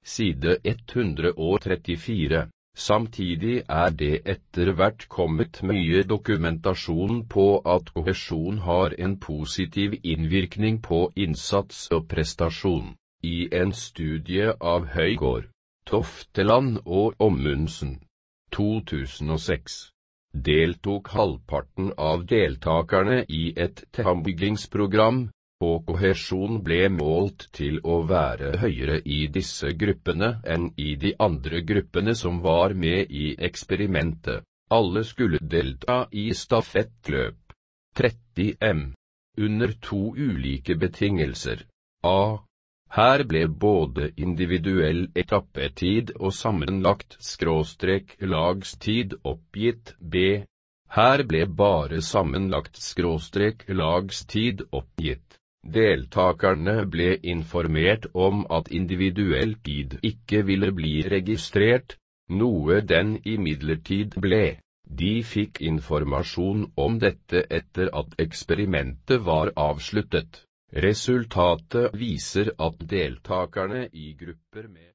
side 134. Samtidig det etter hvert kommet mye dokumentasjon på at kohesjon har en positiv innvirkning på innsats og prestasjon. I en studie av Høygård, Tofteland og Ommundsen, 2006, deltok halvparten av deltakerne i et tembyggingsprogram, og kohesjon ble målt til å være høyere i disse gruppene enn i de andre gruppene som var med i eksperimentet. Alle skulle delta i stafettløp, 30 m, under 2 ulike betingelser. A. Her ble både individuell etappetid og sammenlagt/lagstid oppgitt. B. Her ble bare sammenlagt/lagstid oppgitt. Deltakerne ble informert om at individuell tid ikke ville bli registrert, noe den imidlertid ble. De fikk informasjon om dette etter at eksperimentet var avsluttet. Resultatet viser at deltakerne i grupper med